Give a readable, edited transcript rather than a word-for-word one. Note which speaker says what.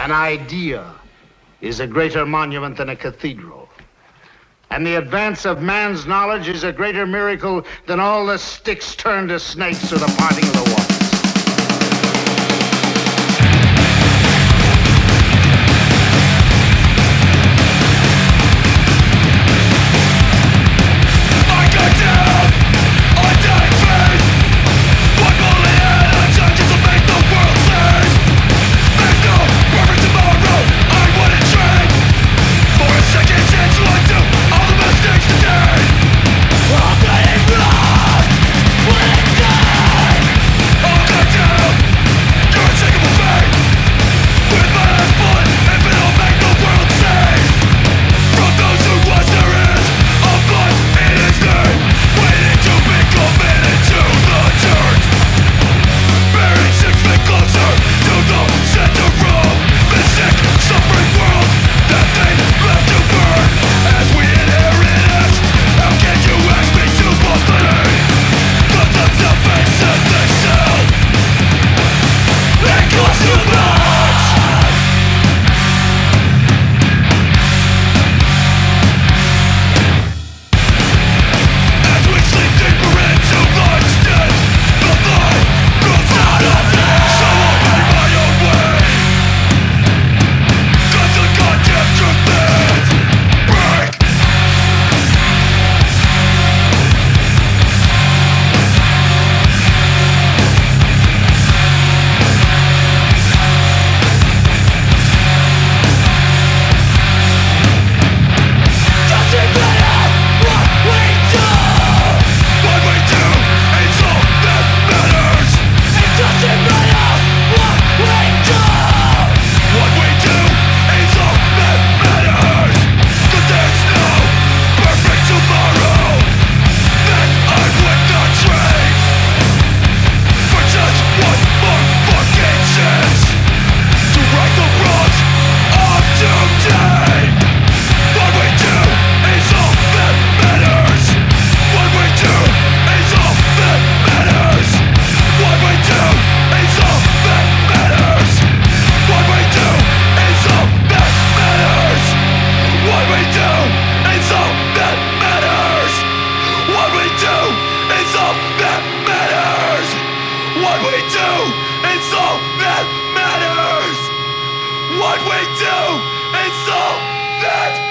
Speaker 1: An idea is a greater monument than a cathedral. And the advance of man's knowledge is a greater miracle than all the sticks turned to snakes or the parting of the waters.
Speaker 2: What we do is all that matters. What we do is all that